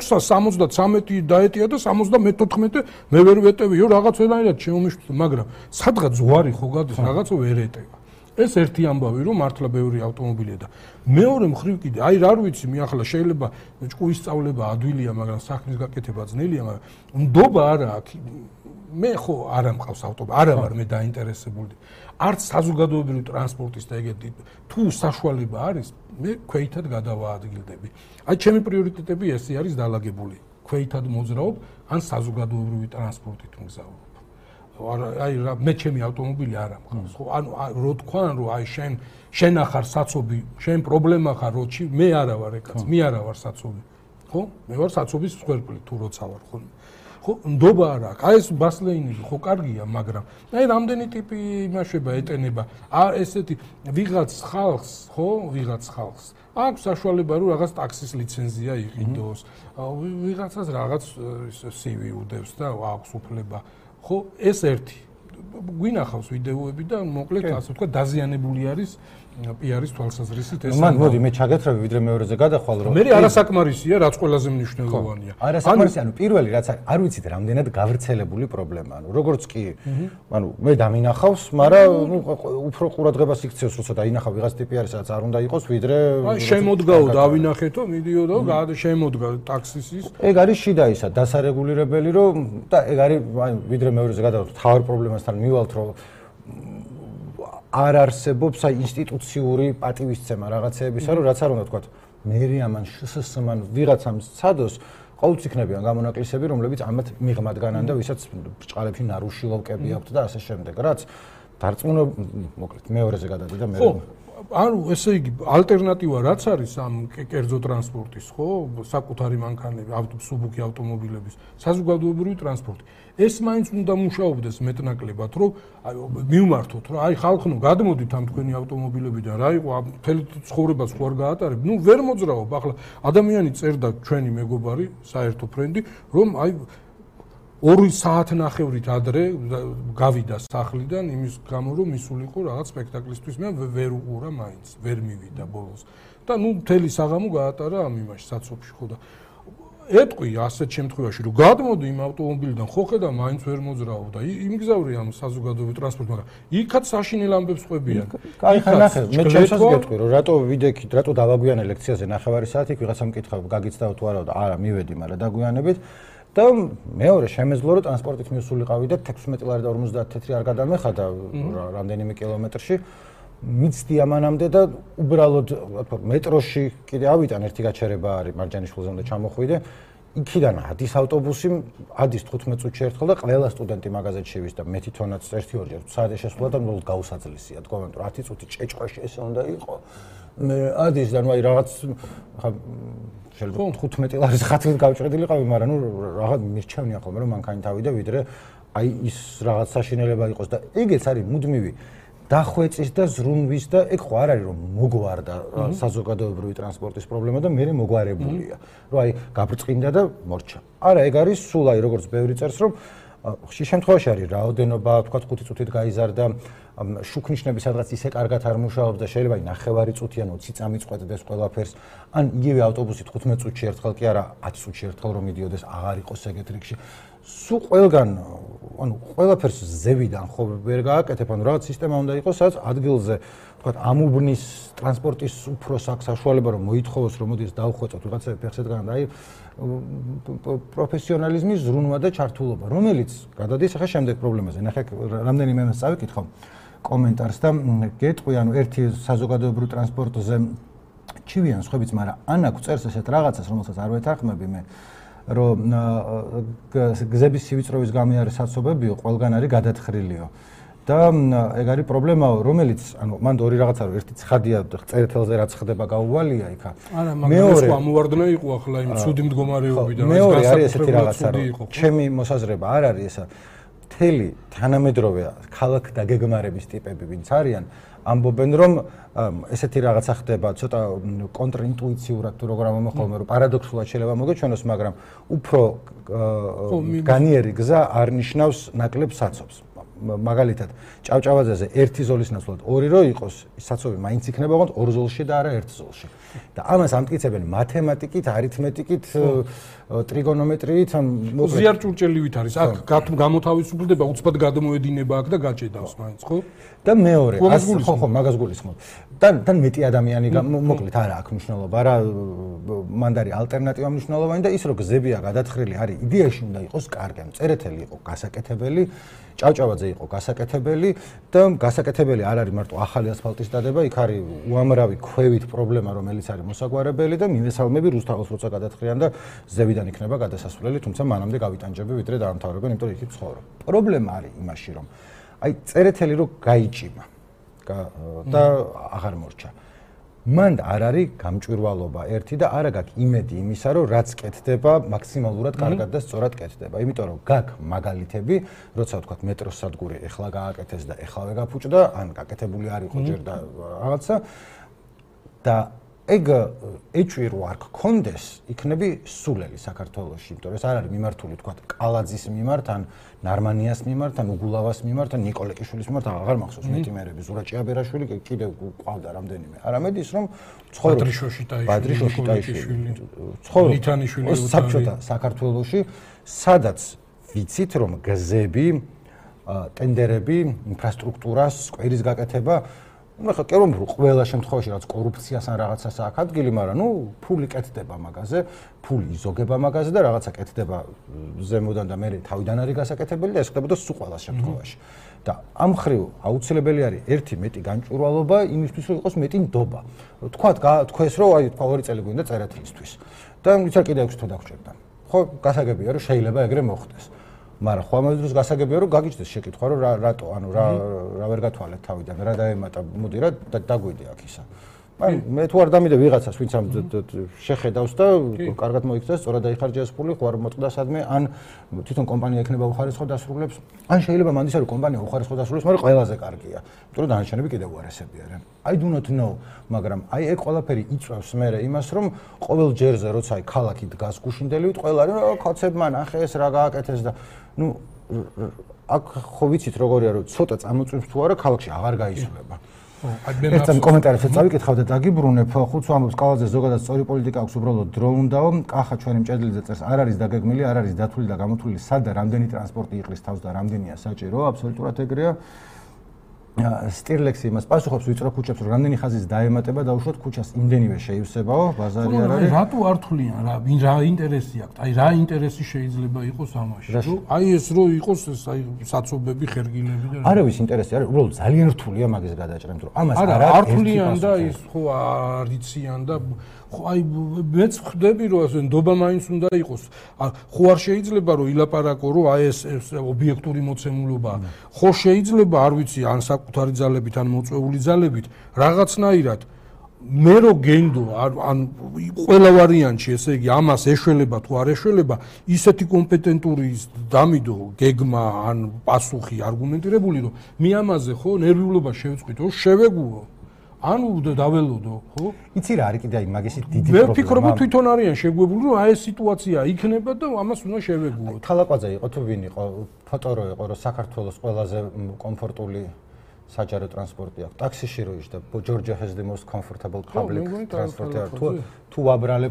673 დაეტია და 74 მე ვერ ვეტევიო რაღაცნაირად შემომიშვიდა, მაგრამ სადღაც ზვარი ხო გადის რაღაცა ვერ ეტევა. ეს ერთი ამბავი რომ მართლა ბევრი ავტომობილია და მეორე მხრივ კიდე აი რა ვიცი მე ახლა შეიძლება ჭკუის სწავლება ადვილია, მაგრამ საქმის გაკეთება ძნელია, მაგრამ ნდობა არა აქ მე ხო არ ამყავს ავტომობილი, არა ვარ მე დაინტერესებული. არც საზოგადოებრივი ტრანსპორტის და ეგეთი თუ საშუალება არის, მე ქვეითად გადავაადგილდები. აი ჩემი პრიორიტეტები ესე არის დალაგებული. ქვეითად მოძრაობ ან საზოგადოებრივი ტრანსპორტით მგზავრობ. აი მე ჩემი ავტომობილი არ ამყავს. ხო ანუ რო თქვან რომ აი შენ ახარ საცობი, შენ პრობლემა ხარ როჩი, მე არა ვარ ეკაც, მე არა ვარ საცობი. ხო? მე ვარ საცობის მსხვერპლი თუ როცა ვარ ხოლმე. ხო, ნდობა არა. აი ეს ბასლეინები ხო კარგია, მაგრამ აი რამდენი ტიპი იმაშება ეტენება. ესეთი ვიღაც ხალხს, ხო, ვიღაც ხალხს აქვს საშუალება რომ რაღაც ტაქსის ლიცენზია იყიდოს. ვიღაცას რაღაც CV უდევს და აქვს უფლება. ხო, ეს ერთი. გვინახავს ვიდეოები და მოკლედ ასე ვთქვა დაზიანებული არის პიარის თვალსაზრისით ეს. მან მოდი მე ჩაგეთრები ვიდრე მეორეზე გადახვალ რომ მე არასაკმარისია რაც ყველაზე მნიშვნელოვანია. არასაკმარისია, ანუ პირველი რაც არ ვიცით რამდენად გავრცელებული პრობლემაა. ანუ როგორც კი ანუ მე დამინახავს, მაგრამ ნუ უფრო ყურადღებას იქცევს როცა დაინახავ ვიღაც ტიპი არის რაც არ უნდა იყოს ვიდრე აი შემოდგაო დავინახეთო, მიდიოდო შემოდგა ტაქსისის. ეგ არის შიდა ისა დასარეგულირებელი რომ და ეგ არის აი ვიდრე მეორეზე გადავთ თავარ პრობლემასთან მივალთ რომ არ არსებობს აი ინსტიტუციური პატივისცემა რაღაცეებისა რომ რაც არ უნდა თქვა მერი ამან შსსმან ვიღაცამ სცადოს ყოველთვის იქნებიან გამონაკლისები რომლებიც ამათ მიღმადგანან და ვისაც ბრჭყალებში ნარუშილოვკები აქვთ და ასე შემდეგ რაც დარწმუნა მოკლედ მეორეზე გადადი და მე ანუ ესე იგი ალტერნატივა რაც არის ამ კერძო ტრანსპორტის ხო საკუთარი მანქანები ავტობუსი ავტომობილების საზოგადოებრივი ტრანსპორტი ეს მაინც უნდა მუშაობდეს მეტნაკლებად რომ აი მივმართოთ რომ აი ხალხო გადმოდით ამ თქვენი ავტომობილებიდან რა იყო მთელი ცხოვრება სხვა არ გაატარებ ნუ ვერ მოძრაობ ახლა ადამიანი წერდა ჩვენი მეგობარი საერთო ფრენდი რომ აი 2 საათნახევრით ადრე გავიდა სახლიდან იმის გამო რომ მისულიყო რაღაც სპექტაკლისთვის მე ვერ უყურა მაინც ვერ მივიდა ბოლოს და ნუ მთელი საღამო გაატარა ამ იმაში საცობში ხო და ეტყვი ასეთ შემთხვევაში რომ გადმოდი იმ ავტომობილიდან ხო ხედა მაინც ვერ მოძრაობ და იმგზავრი ამ საზოგადოებრივ ტრანსპორტით მაგრამ იქაც საშინელ ამბებს ყვებიან კაი ხა ნახე მე ჩემსაც გეტყვი რომ რატო ვიდექით რატო დავაგვიანე ლექციაზე ნახევარი საათი ვიღაცამ მკითხავ გაგიცდაო თუ არა და არა მივედი მაგრამ დაგვიანებით და მეორე შემეძლო რომ ტრანსპორტით მისულიყავი და 16 ლარი და 50 თეთრი არ გადამეხადა რამდენიმე კილომეტრში მიცდი ამანამდე და უბრალოდ მეტროში კიდე ავიტან ერთი გაჩერება არის მარჯანიშვილზე უნდა ჩამოხვიდე იქიდან ადის ავტობუსი ადის 15 წუთში ერთხელ და ყველა სტუდენტი მაგაზეთში ვის და მე თვითონაც 1-2 საათი შესვლა და ნუ გაუსაძლისია თქო რომ 10 წუთი ჭეჭყვაში ესე უნდა იყო მე ადის და ნუ აი რაღაც ხა შეიძლება 15 ლარის ხათით გავჭრედილიყავი მაგრამ ნუ რაღაც მირჩევნია ხოლმე რომ მანქანი თავიდა ვიდრე აი ის რაღაც საშინელება იყოს და ეგეც არის მუდმივი დახვეწის და ზრუნვის და ეგ ხო არ არის რომ მოგვარდა საზოგადოებრივი ტრანსპორტის პრობლემა და მე მოგვარებულია რომ აი გაბრწყინდა და მორჩა არა ეგ არის სულ აი როგორც ბევრი წერს რომ ხშირ შემთხვევაში არის რაოდენობა თქვა 5 წუთით გაიზარდა შუქნიშნები სადღაც ისე კარგად არ მუშაობს და შეიძლება 9 წუთი ან 20 წამი წყვეტდეს ყველაფერს ან იგივე ავტობუსი 15 წუთში ერთხელ კი არა 10 წუთში ერთხელ რომ მიდიოდეს აღარ იყოს ეგეთ რიგში სულ ყველგან ანუ ყველაფერს ზევიდან ხო ვერ გააკეთებ ანუ რაღაც სისტემა უნდა იყოს სადაც ადგილზე თქვა ამუბნის ტრანსპორტის უფრო საშუალება რომ მოითხოვოს რომ მოდი დავხვეწოთ ვიღაცები ფეხსეთგან და აი პროფესიონალიზმის ზრუნვა და ჩართულობა რომელიც გადადის ახლა შემდეგ პრობლემაზე ნახე რამდენიმე მას წავიკითხო კომენტარს და გეტყვი ანუ ერთი საზოგადოებრივ ტრანსპორტზე ჩივიან სხვაებიც მაგრამ ან აქვს წერს ესეთ რაღაცას რომელსაც არ ვეთანხმები მე რომ გზების სივიწროვის გამე არის საცობებიო ყველგან არის გადათხრილიო და ეგ არის პრობლემა, რომელიც ანუ მანდ ორი რაღაცა რომ ერთი ცხადია წერეთელზე რაც ხდება გაუვალია იქა. არა, მაგრამ სხვა მოვარდნა იყო ახლა იმ ცუდი მდგომარეობიდან. მეორე არის ესეთი რაღაცა რომ ჩემი მოსაზრება არ არის ესა მთელი თანამედროვე ქალაქ დაგეგმარების ტიპები ვინც არიან ამბობენ რომ ესეთი რაღაცა ხდება ცოტა კონტრინტუიციურად თუ როგორ ამოხოლმე რომ პარადოქსულად შეიძლება მოგეჩვენოს მაგრამ უფრო განიერი გზა არ ნიშნავს ნაკლებ საცობს მაგალითად ჭავჭავაძეზე ერთი ზოლის ნაცვლად ორი რო იყოს საცობი მაინც იქნება ოღონდ ორ ზოლში და არა ერთ ზოლში და ამას ამტკიცებენ მათემატიკით არითმეტიკით ტრიგონომეტრიით ზიარ ჭურჭელივით არის აქ გამოთავისუფლდება უცბად გადმოედინება აქ და გაჭედავს მაინც ხო და მეორე ხო მაგას გულისხმობ და მეტი ადამიანი მოკლედ არა აქვს მნიშვნელობა რა მანდ არის ალტერნატივა მნიშვნელოვანი და ის რო გზებია გადათხრილი არის იდეაში უნდა იყოს კარგი წერეთელი იყო გასაკეთებელი ჭავჭავაძე იყო გასაკეთებელი და გასაკეთებელი არ არის მარტო ახალი ასფალტის დადება იქ არის უამრავი ქვევით პრობლემა რომელიც არის მოსაგვარებელი და მივესალმები რუსთაველს როცა გადათხრიან და ზევიდან იქნება გადასასვლელი თუმცა მანამდე გავიტანჯები ვიდრე დაამთავრებენ იმიტომ იქ ცხოვრობ პრობლემა არის იმაში რომ აი წერეთელი რო გაიჭიმა და აღარ მორჩა მანდ არ არის გამჭვირვალობა ერთი და არა გაქვს იმედი იმისა რომ რაც კეთდება მაქსიმალურად კარგად და სწორად კეთდება იმიტომ რომ გაქვს მაგალითები როცა ვთქვათ მეტროს სადგური ეხლა გააკეთეს და ეხლავე გაფუჭდა ან გაკეთებული არ იყო ჯერ და რაღაცა და ეგ ეჭვი არ გქონდეს იქნები სულელი საქართველოში იმიტომ რომ ეს არ არის მიმართული ვთქვათ კალაძის მიმართ ან ნარმანიას მიმართ ან უგულავას მიმართ ან ნიკოლეკიშვილის მიმართ აღარ მახსოვს მეტიმერები ზურაბ ჭიაბერაშვილი კიდევ ყავდა რამდენიმე არამედ ის რომ ბადრიშოში ტაიშვილი ლითანიშვილი საბჭოთა საქართველოში სადაც ვიცით რომ გზები ტენდერები ინფრასტრუქტურას სკვერის გაკეთება ну ხა კი რომ ყველა შემთხვევაში რაც კორუფციას ან რაღაცას აქვს ადგილი, მაგრამ ნუ ფული კეთდება მაგაზე, ფული იზოგება მაგაზე და რაღაცა კეთდება ზემოდან და მე თავიდან არის გასაკეთებელი და ეს ხდებოდა სულ ყველა შემთხვევაში. და ამ მხრივ აუცილებელი არის ერთი მეტი განჭურვალობა იმისთვის რომ იყოს მეტი ნდობა. თქვათ თქვენს რომ აი თქვა 2 წელი გვინდა წერეთლისთვის და იცი კიდე 6 თვე დაგჭირდა. ხო გასაგებია რომ შეიძლება ეგრე მოხდეს. მაგრამ ხო ამავე დროს გასაგებია რომ გაგიჩნდეს შეკითხვა რომ რატო ანუ რა ვერ გათვალეთ თავიდან რა დაემატა მოდი რა დაგვიდე აქ ისა მაგრამ მე თუ არ დამიდე ვიღაცას ვინც ამ შეხედავს და კარგად მოიქცეს სწორად დაიხარჯეს ფული ხო არ მოწყდა სადმე ან თვითონ კომპანია ექნება უხარისხო დასრულებს ან შეიძლება მანდ ისა რომ კომპანია უხარისხო დასრულებს მაგრამ ყველაზე კარგია იმიტომ რომ დანარჩენები კიდევ უარესები არიან I do not know მაგრამ აი ეგ ყველაფერი იწვევს მე იმას რომ ყოველ ჯერზე როცა აი ქალაქი დგას გუშინდელივით ყველა არის რა კაცებმა ნახეს რა გააკეთეს და ну აქ ხო ვიცით როგორია რომ ცოტა წამოწვევს თუ არა ქალაქში აღარ გაიცვლება. ერთად კომენტარებში წავიკითხავ და დაგიბრუნებ ხუთს ამბობს კალაძე ზოგადად სწორი პოლიტიკა აქვს უბრალოდ დრო უნდაო კახა ჩვენი მჭედლიძე წერს არ არის დაგეგმილი არ არის დათვლილი და გამოთვლილი სად და რამდენი ტრანსპორტი იყრის თავს და რამდენია საჭირო აბსოლუტურად ეგრეა სტირლექსი იმას პასუხობს ვიწრო ქუჩებს რომ რამდენი ხაზის დაემატება და უშუალოდ ქუჩას იმდენივე შეივსებაო ბაზარი არ არის რატო არ თვლიან რა ვინ რა ინტერესი აქვს აი რა ინტერესი შეიძლება იყოს ამაში რომ აი ეს რო იყოს ეს აი საცობები ხერგილები და არავის ინტერესი არის უბრალოდ ძალიან რთულია მაგის გადაჭრა რომ ამას არ თვლიან და ის ხო არ იციან და ხო აი მეც ხვდები რომ ასე ნდობა მაინც უნდა იყოს ხო არ შეიძლება რომ ილაპარაკო რომ აი ეს ობიექტური მოცემულობა ხო შეიძლება არ ვიცი ან საკუთარი ძალებით ან მოწვეული ძალებით რაღაცნაირად მე რო გენდო ან ყველა ვარიანტში ესე იგი ამას ეშველება თუ არ ეშველება ისეთი კომპეტენტური დამიდო გეგმა ან პასუხი არგუმენტირებული რომ მე ამაზე ხო ნერვიულობა შევწყვიტო შევეგუო ანუ დაველოდო, ხო? იცი რა არის კიდე აი მაგისი დიდი პრობლემა. მე ვფიქრობ თვითონ არიან შეგვებული, რომ აი ეს სიტუაცია იქნება და ამას უნდა შევეგუოთ. თალაკვაძე იყო თუ ვინ იყო? ფოტორო იყო, რომ საქართველოს ყველაზე კომფორტული საჯარო ტრანსპორტი აქვს. ტაქსიში რო იჯდა, Georgia has the most comfortable public transport. თუ ვაბრალებ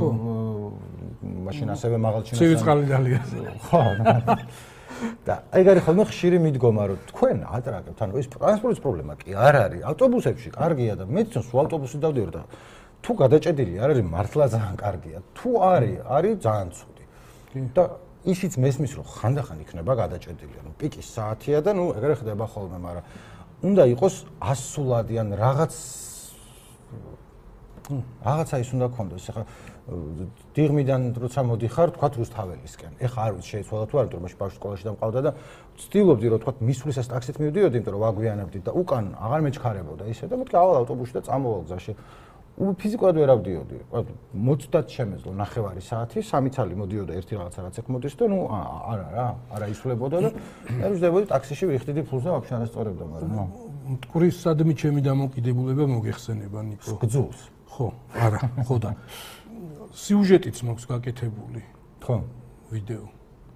მაშინ ასევე მაღალჩინოს. ცივი წყალი დალია. ხო. და ეგ არის ხოლმე ხშირი მიდგომა რომ თქვენ ატრაკებთ ანუ ეს ტრანსპორტის პრობლემა კი არ არის ავტობუსებში კარგია და მეც სულ ავტობუსით დავდივარ და თუ გადაჭედილი არ არის მართლა ძალიან კარგია თუ არის ძალიან ცუდი და ისიც მესმის რომ ხანდახან იქნება გადაჭედილი ანუ პიკის საათია და ნუ ეგრე ხდება ხოლმე მაგრამ უნდა იყოს ასულადი ან რაღაცა ის უნდა გქონდეს ახლა დიღმიდან როცა მოდიხარ, თქვა რუსთაველისკენ. ეხა არ ვიცი შეიცვალა თუ არა, იმიტომ რომ მაშინ ბავშვი სკოლაში დამყავდა და ვცდილობდი რომ თქვა მისვლისას ტაქსით მივდიოდი, იმიტომ რომ ვაგვიანებდი და უკან აღარ მეჩქარებოდა ისე და მეთქი ავალ ავტობუსში და წამოვალ გზაში. ფიზიკურად ვერ ავდიოდი. 30-დან შემეძლო 9 საათი, 3 წალი მოდიოდა ერთი რაღაცა რაც ეგ მოდის და ნუ არა ისვლებოდა და მე ვждებოდი ტაქსიში ვიხდიდი ფულს და ვაფშე არასწორებდა, მაგრამ ნუ მტკვრის სადმი ჩემი დამოკიდებულება მოგეხსენება ნიკო. გძულს. ხო, არა, ხო და სიუჟეტიც მაქვს გაკეთებული. ხო, ვიდეო.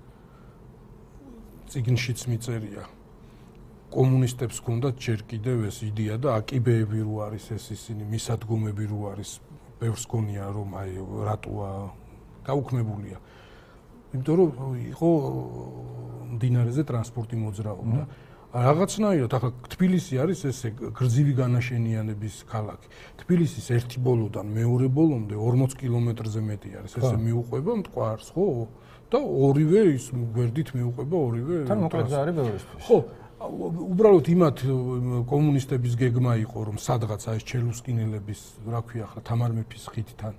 წიგნშიც მიწერია. კომუნისტებს ჰქონდათ ჯერ კიდევ ეს იდეა და აკიბეები რო არის ეს ისინი, მისადგომები რო არის, ბევრს გონია რომ აი რატოა გაუქმებულია. იმიტომ რომ იყო მდინარეზე ტრანსპორტი მოძრაობდა. რაღაცნაირად ახლა თბილისი არის ესე გრძივი განაშენიანების ქალაქი. თბილისის ერთი ბოლოდან მეორე ბოლომდე 40 კილომეტრზე მეტი არის. ესე მიუყვება მტკვარს, ხო? და ორივე ის გვერდით მიუყვება ორივე. თან მოკლედ არის ბევრისთვის. ხო, უბრალოდ იმათ კომუნისტების გეგმა იყო რომ სადღაც აი ჩელუსკინელების, რა ქვია ახლა თამარ მეფის ხიდთან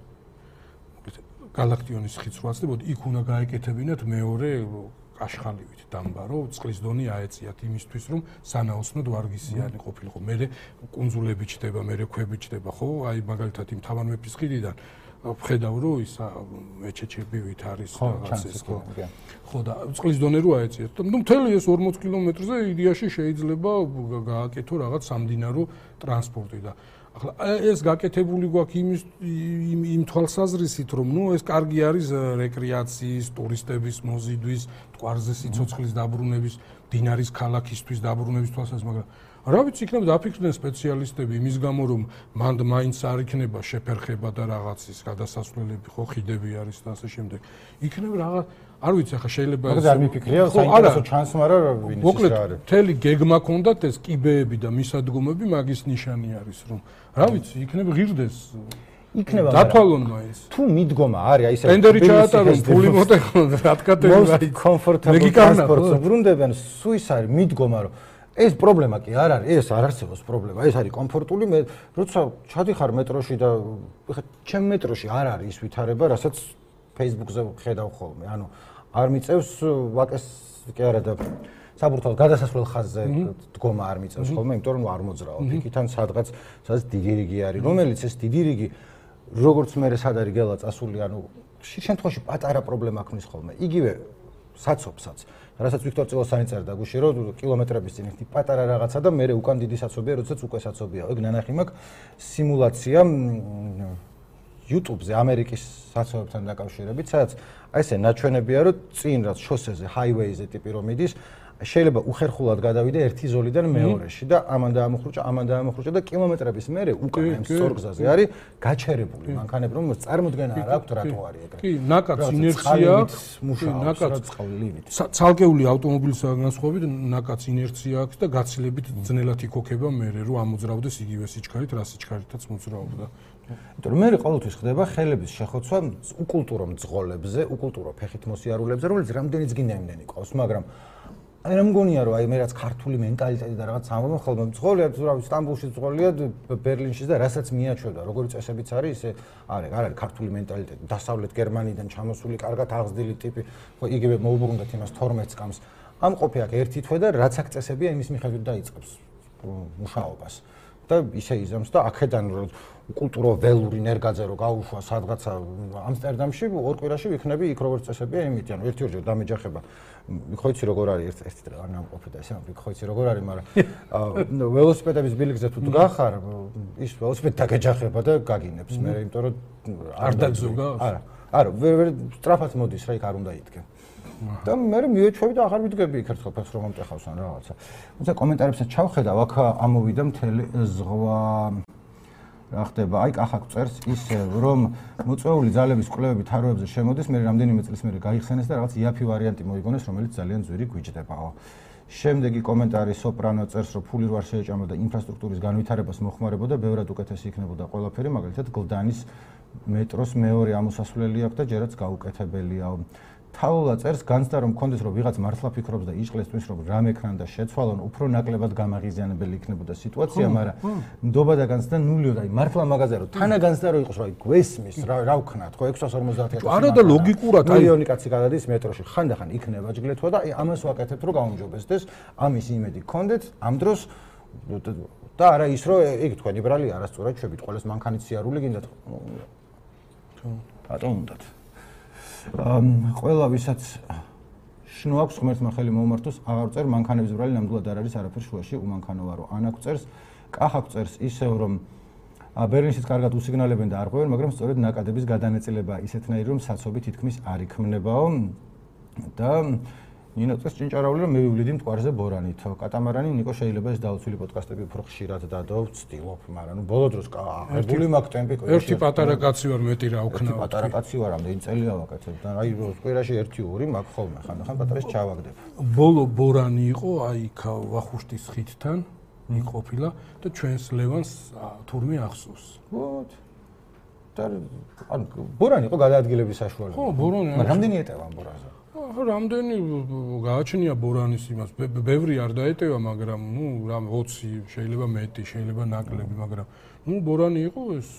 გალაქტიონის ხიდს რო აცდებოდ, იქ უნდა გაეკეთებინათ მეორე კაშხალივით დამბა, რომ წყლის დონე აეწიათ იმისთვის, რომ სანაოსნოდ ვარგისიანი ყოფილიყო. მერე კუნძულები ჩდება, მერე ქვები ჩდება, ხო? აი მაგალითად იმ თამარ მეფის ხიდიდან ვხედავ რომ ის მეჩეჩებივით არის რაღაც ეს ხო და წყლის დონე რო აეწიათ. ნუ მთელი ეს 40 კილომეტრზე იდეაში შეიძლება გააკეთო რაღაც სამდინარო ტრანსპორტი და ახლა ეს გაკეთებული გვაქვს იმ თვალსაზრისით რომ ნუ ეს კარგი არის რეკრეაციის, ტურისტების მოზიდვის, მტკვარზე სიცოცხლის დაბრუნების, დინარის ქალაქისთვის დაბრუნების თვალსაზრისით, მაგრამ რა ვიცი, იქნება დაფიქრდნენ სპეციალისტები იმის გამო რომ მანდ მაინც არ იქნება შეფერხება და რაღაც ის გადასასვლელები ხო ხიდები არის და ასე შემდეგ. იქნება რაღაც არ ვიცი ახლა შეიძლება ეს არ მიფიქრია, საინტერესო ჩანს, მაგრამ ვინ ის რა არის. მთელი გეგმა ქონდათ ეს კიბეები და მისადგომები მაგის ნიშანი არის რომ რა ვიცი, იქნება ღირდეს. იქნება დათვალონ მაინც. თუ მიდგომა არის აი ესე ტენდერი ჩაატარონ, ფული მოტეხონ, რა თქვა აი კომფორტაბლ ტრანსპორტს ბრუნდებენ, სუის არის მიდგომა რომ ეს პრობლემა კი არ არის, ეს არ არსებობს პრობლემა, ეს არის კომფორტული, მე როცა ჩადიხარ მეტროში და ხა ჩემ მეტროში არ არის ის ვითარება, რასაც Facebook-ზე ხედავ ხოლმე, ანუ არ მიწევს ვაკეს კი არა და საბურთალოს გადასასვლელ ხაზზე დგომა არ მიწევს ხოლმე, იმიტომ რომ არ მოძრაობ. იქიდან სადღაც დიდი რიგი არის, რომელიც ეს დიდი რიგი როგორც მე სად არის გელა წასული, ანუ ხშირ შემთხვევაში პატარა პრობლემა ქმნის ხოლმე. იგივე საცობსაც რასაც ვიქტორ წილოსანი წერდა გუში რომ კილომეტრების წინ ერთი პატარა რაღაცა და მე უკან დიდი საცობია, როდესაც უკვე საცობია. ეგ ნანახი მაქვს სიმულაცია YouTube-ზე ამერიკის საცობებთან დაკავშირებით, სადაც აი ესე ნაჩვენებია, რომ წინ რაც შოსეზე, highway-ზე ტიპი რომ მიდის, შეიძლება უხერხულად გადავიდე ერთი ზოლიდან მეორეში და ამან დაამოხრუჭა და კილომეტრების მერე უკან ამ სწორგზაზე არის გაჩერებული მანქანები, რომ წარმოდგენა არ აქვს რატო არის ეგრე. კი, ნაკაც ინერცია, ნაკაც წყალივით. ცალკეული ავტომობილისგან განსხვავებით ნაკაც ინერცია აქვს და გაცილებით ძნელად იქოქება მერე, რომ ამოძრავდეს იგივე სიჩქარით, რა სიჩქარითაც მოძრაობდა. იმიტომ რომ მე ყოველთვის ხდება ხელების შეხოცვა უკულტურო მძღოლებზე, უკულტურო ფეხით მოსიარულებზე, რომელიც რამდენიც გინდა იმდენი ყავს, მაგრამ აი რა მგონია რომ აი მე რაც ქართული მენტალიტეტი და რაღაც ამბობენ ხოლმე მძღოლია, რა ვიცი, სტამბოლში მძღოლია, ბერლინში და რასაც მიაჩვევდა, როგორი წესებიც არის, ისე არ არის ქართული მენტალიტეტი, დასავლეთ გერმანიიდან ჩამოსული, კარგად აღზრდილი ტიპი, ხო იგივე მოუბრუნდეთ იმას 12 წამს. ამ ყოფი აქ ერთი თვე და რაც აქ წესებია, იმის მიხედვით დაიწყებს მუშაობას. და ისე იზამს და აქედან რომ კულტურო ველური ნერგაძე რო გაუშვა სადღაცა ამსტერდამში ორ კვირაში ვიქნები იქ როგორც წესებია იმით, ანუ ერთი-ორჯერ დამეჯახება. ხო იცი როგორ არის ერთი დღე არ ნამყოფი და ესე ხო იცი როგორ არის, მაგრამ ველოსიპედების ბილიკზე თუ გახარ, ის ველოსიპედი დაგეჯახება და გაგინებს მე, იმიტომ რომ არ დაგზოგა? არა, ვერ სტრაფად მოდის რა, იქ არ უნდა იდგე. და მე მივეჩვევი და აღარ ვიდგები იქ ერთხელ ფეხს რომ მომტეხავს ან რაღაცა. თუმცა კომენტარებსაც ჩავხედავ, აქ ამოვიდა მთელი ზღვა რა ხდება, აი კახაკ წერს ისე რომ მოწვეული ძალების კვლევები თაროებზე შემოდის, მე რამდენიმე წლის მერე გაიხსენეს და რაღაც იაფი ვარიანტი მოიგონეს, რომელიც ძალიან ძვირი გვიჯდებაო. შემდეგი კომენტარი სოპრანო წერს, რომ ფული რო არ შეეჭამა და ინფრასტრუქტურის განვითარებას მოხმარებოდა, ბევრად უკეთესი იქნებოდა ყველაფერი, მაგალითად გლდანის მეტროს მეორე ამოსასვლელი აქვს და ჯერაც გაუკეთებელიაო. თაულა წერს განცდა რომ მქონდეს რომ ვიღაც მართლა ფიქრობს და იჭყლეს თვითონ რომ რამექნან და შეცვალონ უფრო ნაკლებად გამაღიზიანებელი იქნებოდა სიტუაცია, მაგრამ ნდობა და განცდა ნულია, აი მართლა მაგაზე რომ თანა განცდა რომ იყოს, აი გვესმის რა ვქნათ, ხო 650.000 არა და ლოგიკურად აი მილიონი კაცი გადადის მეტროში, ხანდახან იქნება ჯგლეთვა და აი ამას ვაკეთებთ რომ გაუმჯობესდეს, ამის იმედი გქონდეთ ამ დროს და არა ის რომ იგი თქვენ ლიბრალი არასწორად ჩვევით, ყოველს მანქანით სიარული გინდათ. რატომ უნდათ? ყველა ვისაც შნო აქვს ღმერთმა ხელი მოუმართოს, აღარ წერ მანქანების ბრალი ნამდვილად არ არის არაფერ შუაში უმანქანო ვარო. ანაკ წერს, კახაკ წერს ისევ რომ ბერლინშიც კარგად უსიგნალებენ და არ ყვევენ, მაგრამ სწორედ ნაკადების გადანაწილება ისეთნაირი რომ საცობი თითქმის არ იქმნებაო და ნინო წეს ჭინჭარაული რომ მე ვივლიდი მტკვარზე ბორანითო. კატამარანი ნიკო შეიძლება ეს დაუცველი პოდკასტები უფრო ხშირად დადო, ვცდილობ, მაგრამ ნუ ბოლო დროს აღებული მაქვს ტემპი. ერთი პატარა კაცი ვარ, მეტი რა ვქნა. პატარა კაცი ვარ, ამდენი წელია ვაკეთებ და აი კვირაში 1-2 მაქვს ხოლმე, ხანდახან პატარას ჩავაგდებ. ბოლო ბორანი იყო აი იქ ვახუშტის ხიდთან იყოფილა და ჩვენს ლევანს თურმე ახსოვს. ვოთ. და ანუ ბორანი იყო გადაადგილების საშუალება. ხო, ბორანი. მაგრამ რამდენი ეტევა ამ ბორანზე? რამდენი გააჩნია ბორანის იმას, ბევრი არ დაეტევა, მაგრამ ნუ რამ 20 შეიძლება მეტი, შეიძლება ნაკლები, მაგრამ ნუ ბორანი იყო ეს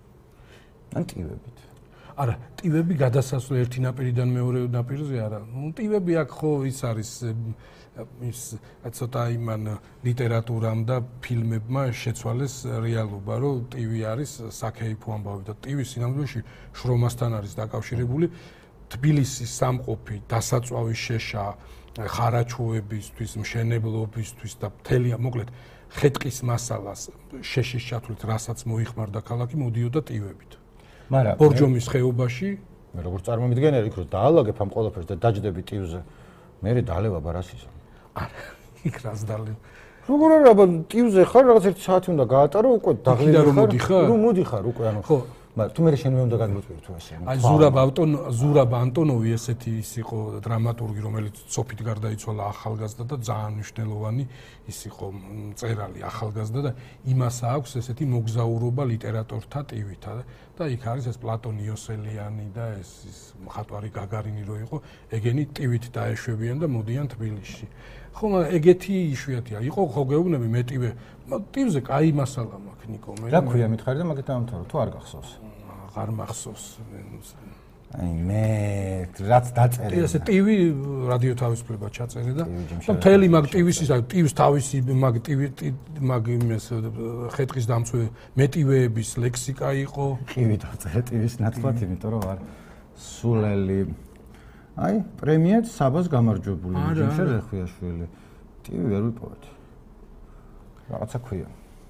ან ტივებით. არა, ტივები გადასასვლელი ერთი ნაპირიდან მეორე ნაპირზე არა. ნუ ტივები აქ ხო ის არის ის ცოტა იმან ლიტერატურამ და ფილმებმა შეცვალეს რეალობა, რომ ტივი არის საქეიფო ამბავი და ტივი სინამდვილეში შრომასთან არის დაკავშირებული. თბილისის სამყოფი, დასაწვავის შეშა, ხარაჩოებისთვის, მშენებლობისთვის და მთელი მოკლედ ხეტყის მასალას შეშის ჩათვლით, რასაც მოიხმარდა ქალაქი, მოდიოდა ტივებით. მაგრამ ბორჯომის ხეობაში მე როგორც წარმომიდგენელი იქ რომ დაალაგებ ამ ყველაფერს და დაჯდები ტივზე, მე დალევა ბარასისა. არა, იქ რას დალევ. როგორ არა, ტივზე ხარ, რაღაც 1 საათი უნდა გაატარო, უკვე დაღლილი ხარ. რომ მოდიხარ უკვე, ანუ ხო მაგრამ თუ მე შენ უნდა გადმოწვევ თუ ასე. აი ზურაბ ანტონოვი ესეთი ის იყო დრამატურგი, რომელიც სოფით გარდაიცვალა ახალგაზრდა და ძალიან მნიშვნელოვანი ის იყო მწერალი ახალგაზრდა და იმას აქვს ესეთი მოგზაურობა ლიტერატორთა ტივითა და იქ არის ეს პლატონ იოსელიანი და ეს მხატვარი გაგარინი რო იყო, ეგენი ტივით დაეშვებიან და მოდიან თბილისში. ხო, მაგრამ ეგეთი იშვიათია. იყო ხო გეუბნები მეტივე ტივზე კაი მასალა მაქვს ნიკო მე. რა ქვია მითხარი და მაგით ამთავრე, თუ არ გახსოვს? აღარ მახსოვს. აი მე რაც დაწერე. ესე ტივი რადიო თავისუფლება ჩაწერე და მთელი მაგ ტივის ის აი ტივის თავისი მაგ ტივი მაგ იმეს ხეტყის დამცვე მეტივეების ლექსიკა იყო. ტივი დაწერე ტივის ნაცვლად, იმიტომ რომ არ სულელი აი პრემიად საბას გამარჯვებული ჯიმშე რეხვიაშვილი. ტივი ვერ ვიპოვეთ. რაღაცა ქვია.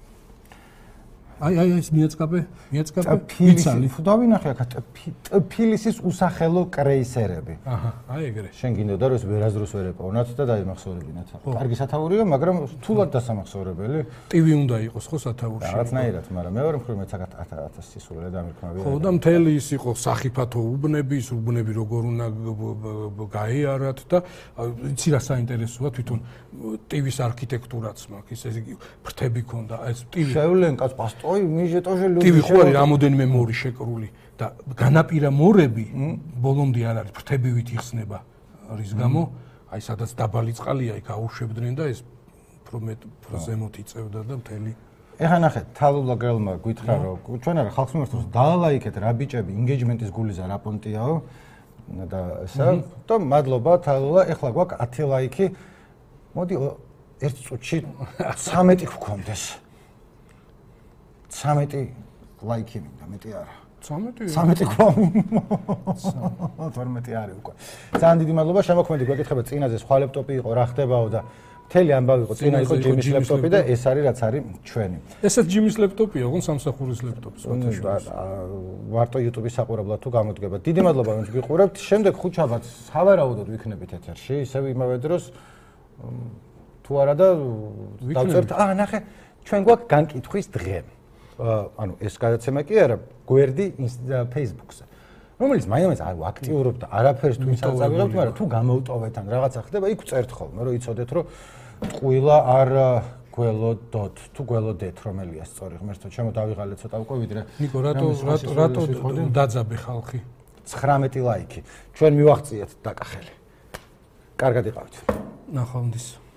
აი ეს მიეწკაპე მიცალი თუ დავინახე აქ ტფილისის უსახელო კრეისერები. აჰა, აი ეგრე. შენ გინდოდა რომ ეს ვერაზროს ვერ ეპოვნათ და დაიმახსოვრებინათ. კარგი სათაურია, მაგრამ რთულად დასამახსოვრებელი. ტივი უნდა იყოს ხო სათაურში. რაღაცნაირად, მაგრამ მეორე მხრივ მეც 1000 სისულელე დამირქმავია. ხო და მთელი ის იყო სახიფათო უბნები როგორ უნდა გაეარათ და იცი რა საინტერესოა თვითონ ტივის არქიტექტურაც მაქვს, ეს ფრთები ქონდა, ეს ტივი. შევლენკაც Ой, ниже тоже люди. ტივი ხო არის რამოდენიმე მორი შეკრული და განაპირა მორები ბოლომდე არ არის, ფრთებივით იხსნება. რის გამო, აი სადაც დაბალი წყალია, იქ აუშვებდნენ და ეს უფრო ზემოთ იწევდა და მთელი. ეხლა ნახეთ, თალულა გელმა გითხრა რომ ჩვენ არა ხალხს მიმართოს დალაიქეთ რა ბიჭები, ინგეიჯმენტის გულიზა რა პონტიაო და ესა და მადლობა თალულა, ეხლა გვაქვს 10 ლაიქი. მოდი ერთ წუთში 13 გქონდეს. 13 ლაიქი მინდა, მეტი არა. 13 გვამი. 12 არის უკვე. ძალიან დიდი მადლობა, შემოქმედი გვეკითხება წინაზე სხვა ლეპტოპი იყო, რა ხდებაო და მთელი ამბავი იყო, წინა იყო ჯიმის ლეპტოპი და ეს არის რაც არის ჩვენი. ესეც ჯიმის ლეპტოპია, ოღონდ სამსახურის ლეპტოპი. ვარტო YouTube-ის საყურებლად თუ გამოდგება. დიდი მადლობა, რომ გიყურებთ. შემდეგ ხუჩაბად სავარაუდოდ ვიქნებით ეთერში, ისევ იმავე დროს თუ არა და დავწერთ, ნახე, ჩვენ გვაქვს განკითხვის დღე. ანუ ეს გადაცემა კი არა, გვერდი Facebook-ზე. რომელიც მაინც არ აქტიურობ და არაფერს თუ ის არ წავიღებთ, მაგრამ თუ გამოვტოვეთ ან რაღაცა ხდება, იქ წერთ ხოლმე, რომ იცოდეთ, რომ ტყუილა არ გველოდოთ, თუ გველოდეთ, რომელია სწორი, ღმერთო, ჩემო დავიღალე ცოტა უკვე ვიდრე. ნიკო, რატო დაძაბე ხალხი? 19 ლაიქი. ჩვენ მივაღწიეთ დაკახელი. კარგად იყავით. ნახვამდის.